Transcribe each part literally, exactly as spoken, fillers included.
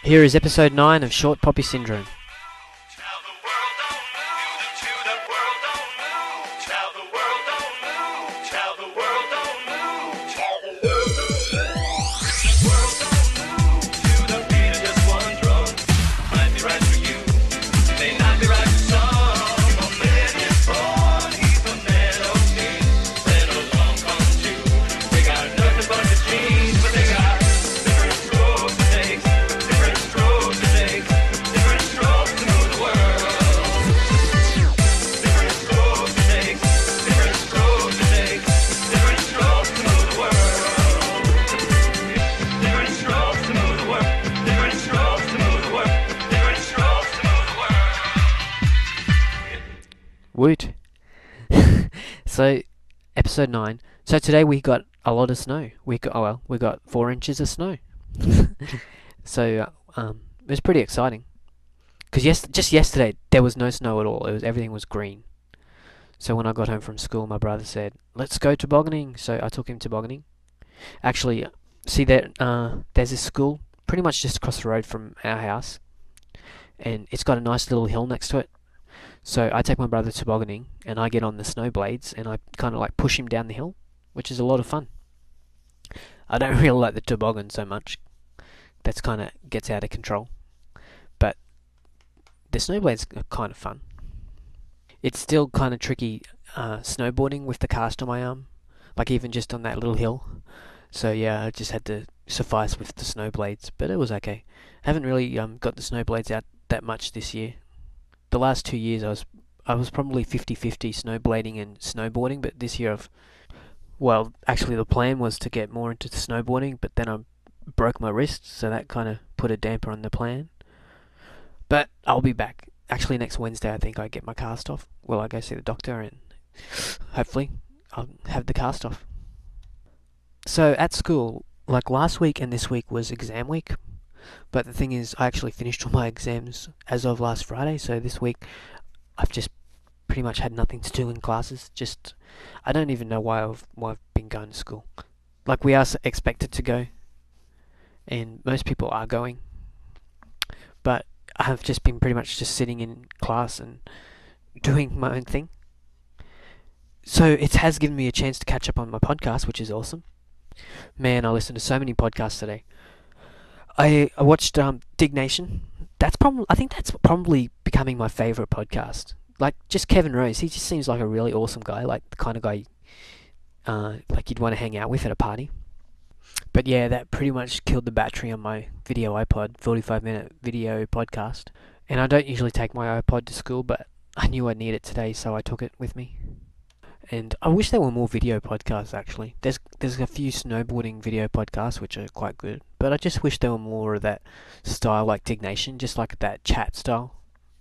Here is episode nine of Short Poppy Syndrome. Woot. So, episode nine. So today we got a lot of snow. We got, oh well, we got four inches of snow. so, uh, um, it was pretty exciting. Because yes, just yesterday, there was no snow at all. It was everything was green. So when I got home from school, my brother said, let's go tobogganing. So I took him tobogganing. Actually, see that, uh, there's this school pretty much just across the road from our house. And it's got a nice little hill next to it. So I take my brother tobogganing and I get on the snow blades and I kind of like push him down the hill, which is a lot of fun. I don't really like the toboggan so much. That's kind of gets out of control. But the snow blades are kind of fun. It's still kind of tricky uh, snowboarding with the cast on my arm, like even just on that little hill. So yeah, I just had to suffice with the snow blades, but it was okay. I haven't really um, got the snow blades out that much this year. The last two years I was I was probably fifty-fifty snowblading and snowboarding, but this year I've, well, actually the plan was to get more into snowboarding, but then I broke my wrist, so that kind of put a damper on the plan. But I'll be back. Actually next Wednesday I think I get my cast off. Well, I go see the doctor and hopefully I'll have the cast off. So at school, like last week and this week was exam week. But the thing is, I actually finished all my exams as of last Friday, so this week I've just pretty much had nothing to do in classes. Just, I don't even know why I've, why I've been going to school. Like, we are expected to go, and most people are going, but I've just been pretty much just sitting in class and doing my own thing. So it has given me a chance to catch up on my podcast, which is awesome. Man, I listened to so many podcasts today. I, I watched um, Dignation. That's probably I think that's probably becoming my favourite podcast. Like just Kevin Rose, he just seems like a really awesome guy, like the kind of guy uh, like you'd want to hang out with at a party. But yeah, that pretty much killed the battery on my video iPod, forty-five minute video podcast. And I don't usually take my iPod to school, but I knew I'd need it today, so I took it with me. And I wish there were more video podcasts, actually. There's there's a few snowboarding video podcasts which are quite good, but I just wish there were more of that style, like Dignation, just like that chat style.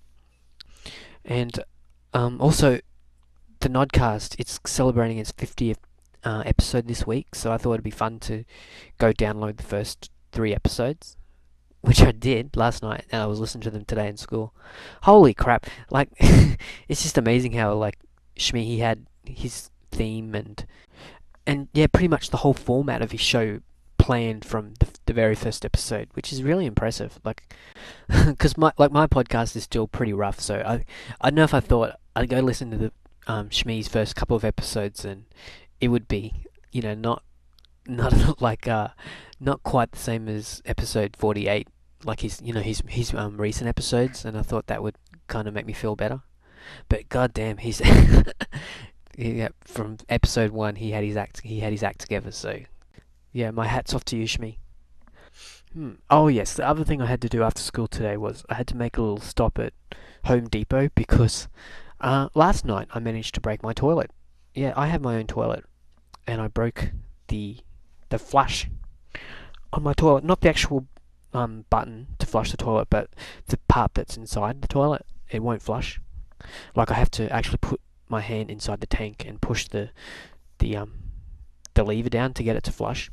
And um, also, the Nodcast, it's celebrating its fiftieth uh, episode this week, so I thought it'd be fun to go download the first three episodes, which I did last night, and I was listening to them today in school. Holy crap, like, it's just amazing how, like, Shmi, he had his theme and and yeah, pretty much the whole format of his show planned from the, the very first episode, which is really impressive. Like, because my like my podcast is still pretty rough, so I I don't know if I thought I'd go listen to the um Shmi's first couple of episodes and it would be, you know, not not like uh not quite the same as episode forty-eight, like his you know his his um recent episodes, and I thought that would kind of make me feel better. But goddamn, he's yeah, from episode one, he had his act. He had his act together. So, yeah, my hats off to you, Shmi. Hmm. Oh yes, the other thing I had to do after school today was I had to make a little stop at Home Depot because uh, last night I managed to break my toilet. Yeah, I have my own toilet, and I broke the the flush on my toilet. Not the actual um button to flush the toilet, but the part that's inside the toilet. It won't flush. Like I have to actually put my hand inside the tank and push the the um the lever down to get it to flush.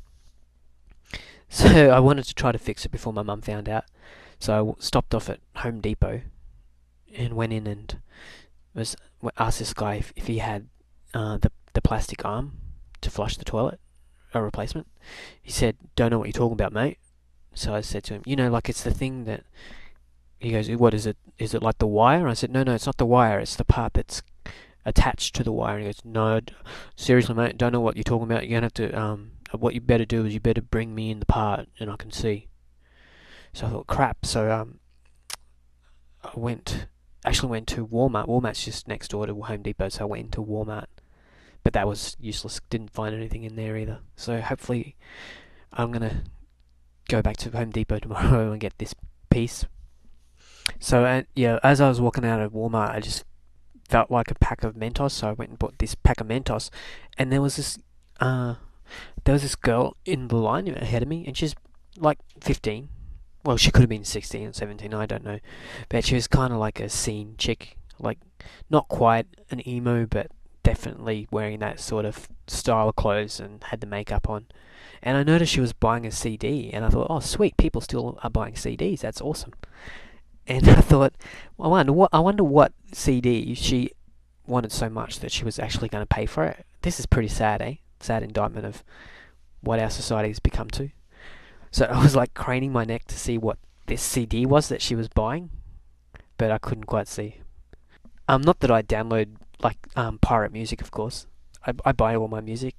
So I wanted to try to fix it before my mum found out. So I stopped off at Home Depot and went in and was asked this guy if, if he had uh, the the plastic arm to flush the toilet, a replacement. He said, "Don't know what you're talking about, mate." So I said to him, you know, like it's the thing that he goes, what is it? Is it like the wire? I said, no, no, it's not the wire. It's the part that's attached to the wire. And he goes, no, d- seriously, mate, don't know what you're talking about. You're gonna have to. Um, what you better do is you better bring me in the part, and I can see. So I thought, crap. So um, I went. Actually, went to Walmart. Walmart's just next door to Home Depot, so I went into Walmart. But that was useless. Didn't find anything in there either. So hopefully, I'm gonna go back to Home Depot tomorrow and get this piece. So uh, yeah, as I was walking out of Walmart, I just felt like a pack of Mentos, so I went and bought this pack of Mentos, and there was this, uh, there was this girl in the line ahead of me, and she's like fifteen. Well, she could have been sixteen or seventeen, I don't know, but she was kind of like a scene chick, like not quite an emo, but definitely wearing that sort of style of clothes and had the makeup on. And I noticed she was buying a C D, and I thought, oh sweet, people still are buying C Ds. That's awesome. And I thought, I wonder what I wonder what C D she wanted so much that she was actually going to pay for it. This is pretty sad, eh? Sad indictment of what our society has become to. So I was like craning my neck to see what this C D was that she was buying, but I couldn't quite see. Um, not that I download like um pirate music, of course. I I buy all my music.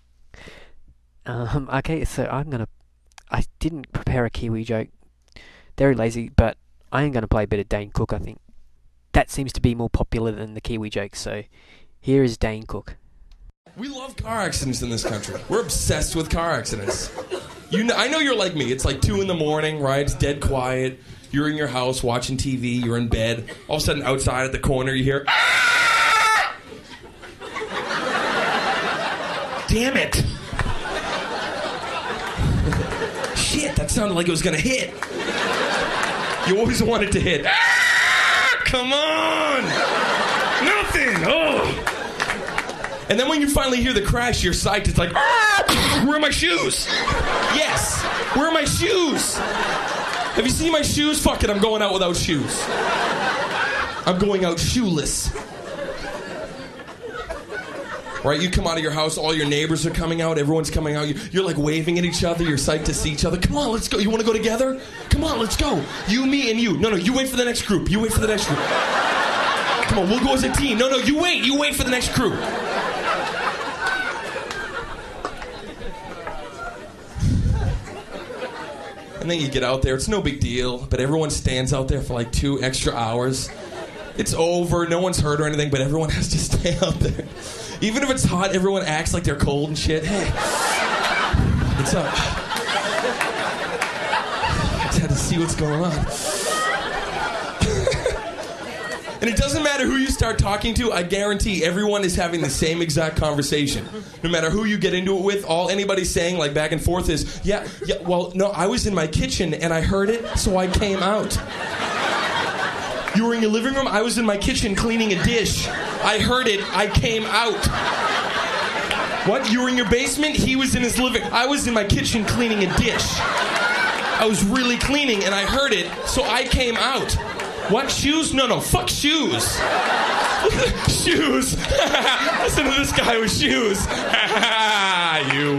Um, okay, so I'm gonna. I didn't prepare a Kiwi joke. Very lazy, but I am going to play a bit of Dane Cook, I think. That seems to be more popular than the Kiwi joke, so here is Dane Cook. We love car accidents in this country. We're obsessed with car accidents. You know, I know you're like me. It's like two in the morning, right? It's dead quiet. You're in your house watching T V. You're in bed. All of a sudden, outside at the corner, you hear, "Ah!" Damn it. Shit, that sounded like it was going to hit. You always want it to hit. Ah! Come on! Nothing! Oh! And then when you finally hear the crash, you're psyched. It's like, ah! Where are my shoes? Yes! Where are my shoes? Have you seen my shoes? Fuck it, I'm going out without shoes. I'm going out shoeless. Right, you come out of your house, all your neighbors are coming out, everyone's coming out, you're like waving at each other, you're psyched to see each other. Come on, let's go. You want to go together? Come on, let's go. You, me, and you. No, no, you wait for the next group. You wait for the next group. Come on, we'll go as a team. No, no, you wait. You wait for the next group. And then you get out there, it's no big deal, but everyone stands out there for like two extra hours. It's over, no one's hurt or anything, but everyone has to stay out there. Even if it's hot, everyone acts like they're cold and shit. Hey, what's up? I just had to see what's going on. And it doesn't matter who you start talking to, I guarantee everyone is having the same exact conversation. No matter who you get into it with, all anybody's saying, like back and forth, is, yeah, yeah, well, no, I was in my kitchen and I heard it, so I came out. You were in your living room, I was in my kitchen cleaning a dish. I heard it, I came out. What? You were in your basement? He was in his living. I was in my kitchen cleaning a dish. I was really cleaning and I heard it, so I came out. What? Shoes? No, no, fuck shoes. Shoes. Listen to this guy with shoes. You.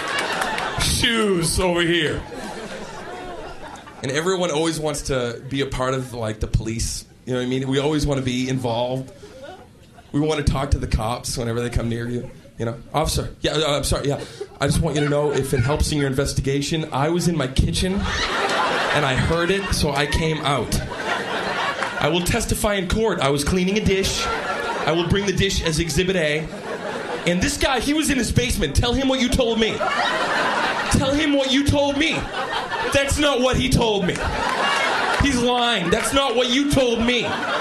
Shoes over here. And everyone always wants to be a part of, like, the police. You know what I mean? We always want to be involved. We want to talk to the cops whenever they come near you. You know, officer, yeah, uh, I'm sorry, yeah. I just want you to know, if it helps in your investigation, I was in my kitchen, and I heard it, so I came out. I will testify in court. I was cleaning a dish. I will bring the dish as Exhibit A. And this guy, he was in his basement. Tell him what you told me. Tell him what you told me. That's not what he told me. He's lying. That's not what you told me.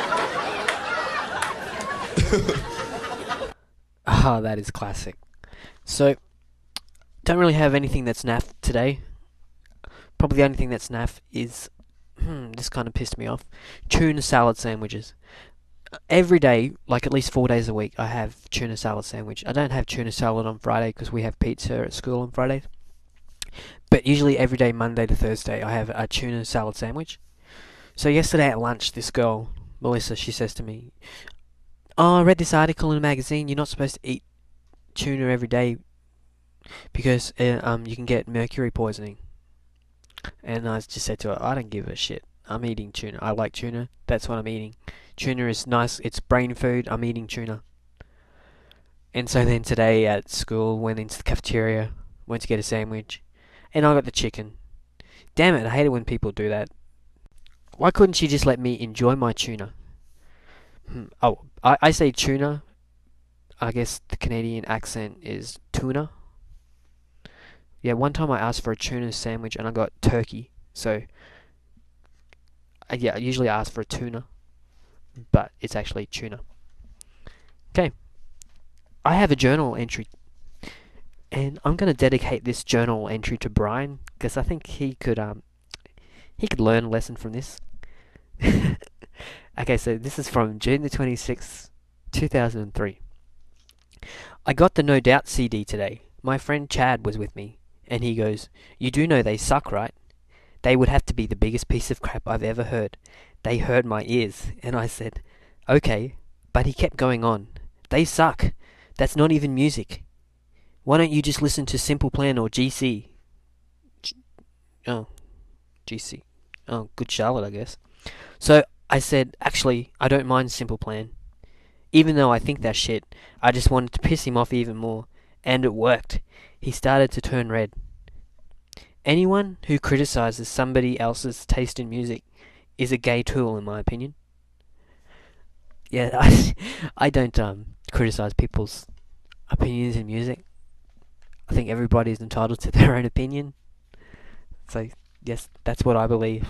Ah, that is classic. So, don't really have anything that's naff today. Probably the only thing that's naff is, hmm, this kind of pissed me off, tuna salad sandwiches. Every day, like at least four days a week, I have tuna salad sandwich. I don't have tuna salad on Friday because we have pizza at school on Fridays. But usually every day, Monday to Thursday, I have a tuna salad sandwich. So yesterday at lunch, this girl, Melissa, she says to me, "Oh, I read this article in a magazine. You're not supposed to eat tuna every day because uh, um you can get mercury poisoning." And I just said to her, I don't give a shit. I'm eating tuna. I like tuna. That's what I'm eating. Tuna is nice. It's brain food. I'm eating tuna. And so then today at school, went into the cafeteria, went to get a sandwich, and I got the chicken. Damn it, I hate it when people do that. Why couldn't she just let me enjoy my tuna? Hmm. Oh, I, I say tuna. I guess the Canadian accent is tuna. Yeah, one time I asked for a tuna sandwich and I got turkey. So, uh, yeah, I usually ask for a tuna, but it's actually tuna. Okay. I have a journal entry, and I'm going to dedicate this journal entry to Brian, because I think he could um he could learn a lesson from this. Okay, so this is from June the twenty-sixth, two thousand three. I got the No Doubt C D today. My friend Chad was with me, and he goes, "You do know they suck, right? They would have to be the biggest piece of crap I've ever heard. They hurt my ears." And I said, "Okay," but he kept going on. "They suck. That's not even music. Why don't you just listen to Simple Plan or G C?" G- oh, G C. Oh, Good Charlotte, I guess. So I said, actually, I don't mind Simple Plan. Even though I think that shit, I just wanted to piss him off even more. And it worked. He started to turn red. Anyone who criticizes somebody else's taste in music is a gay tool, in my opinion. Yeah, I, I don't um criticize people's opinions in music. I think everybody is entitled to their own opinion. So, yes, that's what I believe.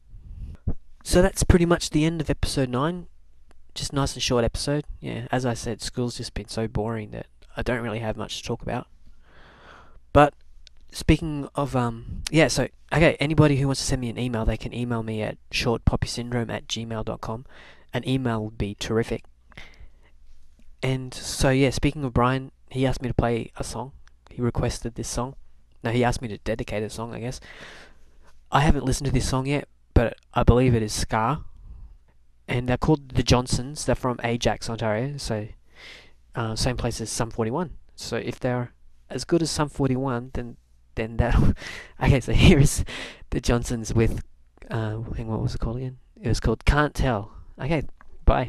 So that's pretty much the end of episode nine. Just nice and short episode. Yeah, as I said, school's just been so boring that I don't really have much to talk about. But speaking of, um, yeah, so, okay, anybody who wants to send me an email, they can email me at shortpoppysyndrome at gmail dot com. An email would be terrific. And so, yeah, speaking of Brian, he asked me to play a song. He requested this song. No, he asked me to dedicate a song, I guess. I haven't listened to this song yet, but I believe it is Scar. And they're called The Johnsons. They're from Ajax, Ontario. So, uh, same place as Sum forty-one. So if they're as good as Sum forty-one, then then that'll... Okay, so here is The Johnsons with... Uh, hang on, what was it called again? It was called Can't Tell. Okay, bye.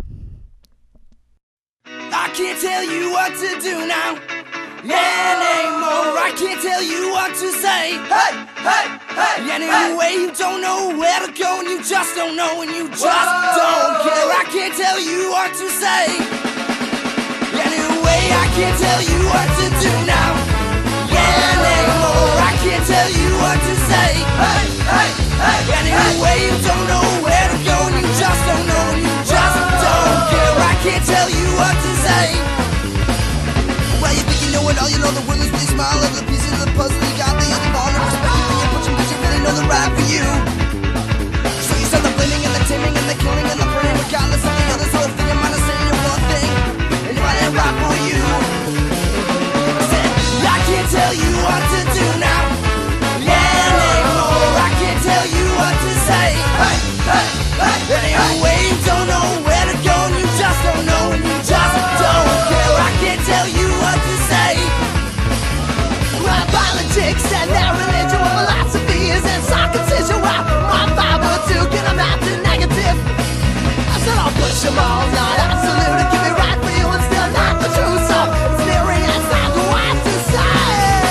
I can't tell you what to do now anymore. I can't tell you what to say. Hey, hey, hey. Anyway, you don't know where to go, and you just don't know, and you just Whoa. don't care. I can't tell you what to say. Anyway, I can't tell you what to do now anymore. I can't tell you what to say. Hey, hey, hey. Anyway, you don't know where to go, and you just don't know, and you just don't care. I can't tell you what to say. Well, you think you know it all, you know the world is really small. Of the pieces of the puzzle you got, the only ball of perspective when you put your vision, really know the right for you. So you saw the blaming and the taming and the killing and the praying, regardless of the others, whole thing. I'm not saying you're one thing, and if I ain't right for you, I said, I can't tell you what to do now anymore. I can't tell you what to say. Hey, hey, hey. Anyway, you don't know where to go, and you just don't know, and you just don't care. I can't tell you what to say. My politics and their religion, philosophies and circumcision. Well, my Bible too, get them out to negative. I said I'll push them all, not absolute, and give me right for you, and still not the truth. So it's nearing, it's not the wise to say.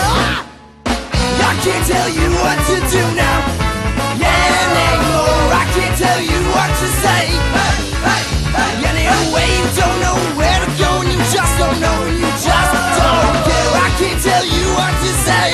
I can't tell you what to do now anymore. I can't tell you what to say. Hey, hey, hey. Anyway, you don't know where to go, and you just don't know, and you just don't care. I can't tell you what to say.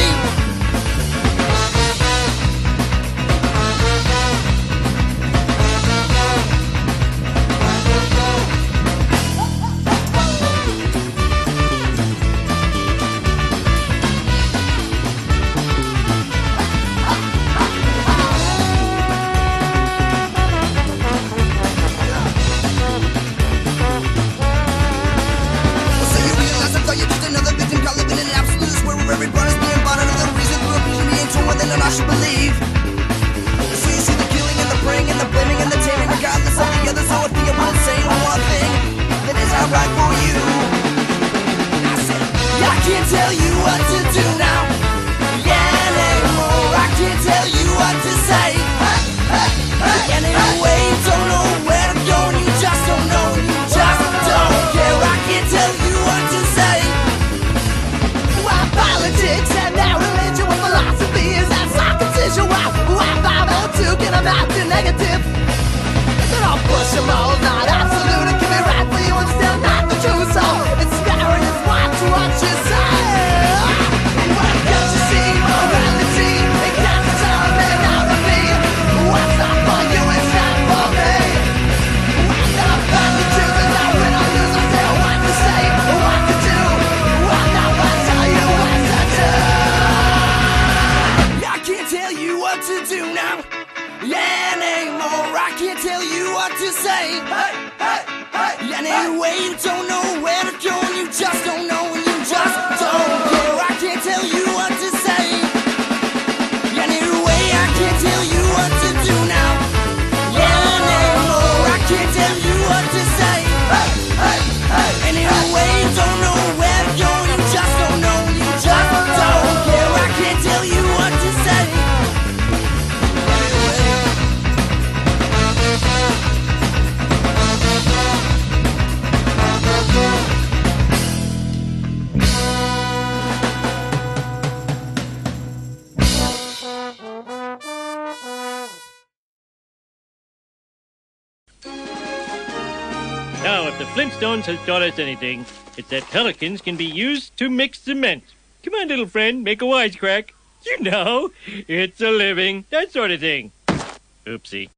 I should believe. So you see the killing and the praying and the blaming and the taming, regardless of the others. So I think I will say one thing that is not right for you. I said, I can't tell you what to do now anymore. I can't tell you what to can't tell you what to say. Hey, hey, hey. Anyway, you don't know where to go, and you just don't know, and you just don't care. I can't tell you what to say. Anyway, I can't tell you what to do now. Yeah, anymore. I can't tell you what to say. Hey, hey, hey. Anyway, you don't know where to go, and you just don't know, and you just don't care. I can't tell you what to say. Now, if the Flintstones has taught us anything, it's that pelicans can be used to mix cement. Come on, little friend, make a wisecrack. You know, it's a living, that sort of thing. Oopsie.